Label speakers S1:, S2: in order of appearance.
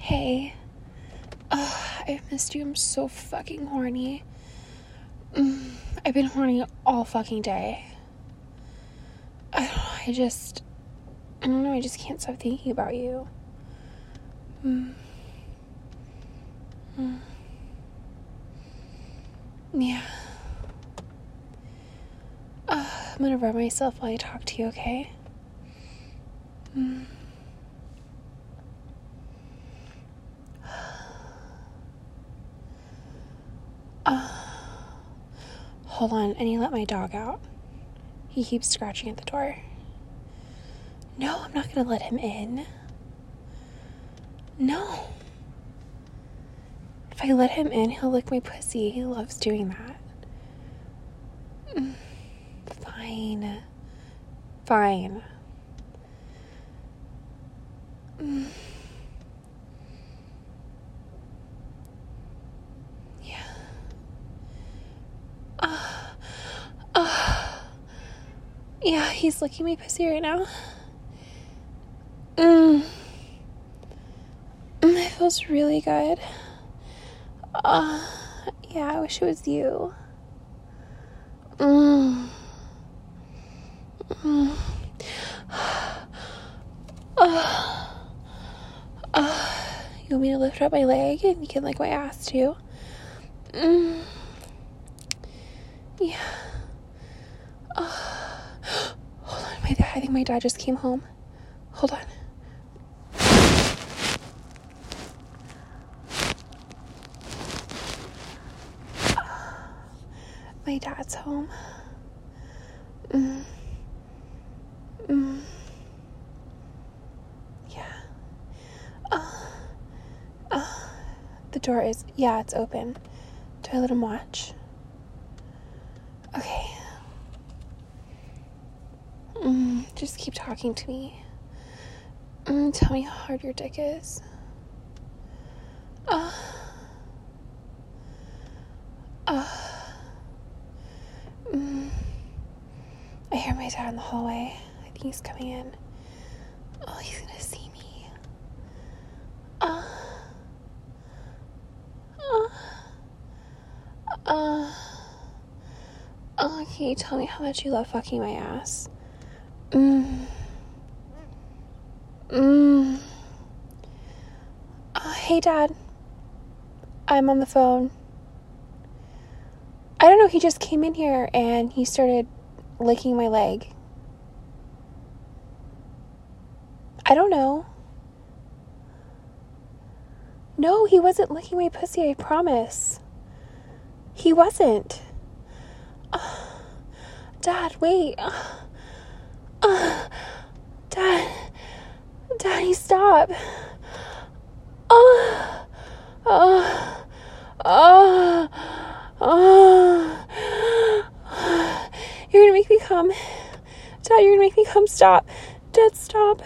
S1: Hey. I missed you. I'm so fucking horny. I've been horny all fucking day. I don't know, I just can't stop thinking about you. Yeah. I'm gonna rub myself while I talk to you, okay? Hold on, I need to let my dog out. He keeps scratching at the door. No, I'm not gonna let him in. No. If I let him in, he'll lick my pussy. He loves doing that. Fine. Yeah. Yeah, he's licking my pussy right now. It feels really good. Yeah, I wish it was you. You want me to lift up my leg and you can lick my ass too? Yeah. Hold on, I think my dad just came home. Hold on. My dad's home. Yeah. The door is, it's open. Do I let him watch? Okay. Just keep talking to me. Tell me how hard your dick is. I hear my dad in the hallway. I think he's coming in. Oh, he's gonna see me. Can you tell me how much you love fucking my ass? Hey, Dad. I'm on the phone. I don't know, he just came in here and he started licking my leg. I don't know. No, he wasn't licking my pussy, I promise. He wasn't. Dad, wait. Daddy, stop. You're gonna make me come. Dad, you're gonna make me come. Stop. Dad, stop.